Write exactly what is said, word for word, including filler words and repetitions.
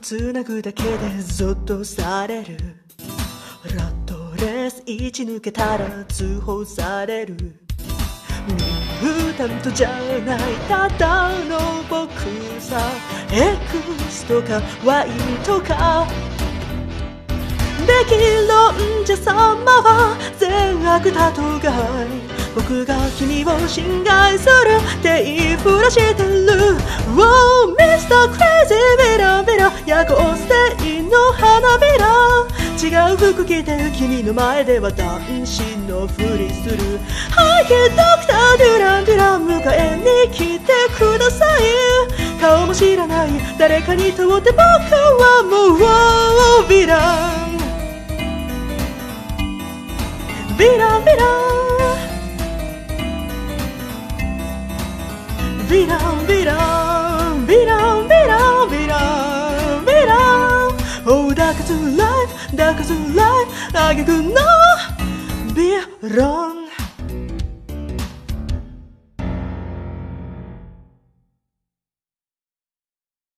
つなぐだけでゾッとされる。ラットレース位置抜けたら通報される。ミュータントじゃないただの僕さ。 X とか Y とかべき論者様は善悪多とがい。僕が君を侵害するって言いふらしてる。 Oh ミスター Crazy ビラビラ夜行性の花びら。違う服着てる君の前では男子のふりする。はいけドクターデュランデュラン迎えに来てください。顔も知らない誰かにとって僕はもうヴィランヴィランヴィランヴィランヴィランヴィランヴィランヴィランヴィラン Oh だから life だから life あげくのヴィラン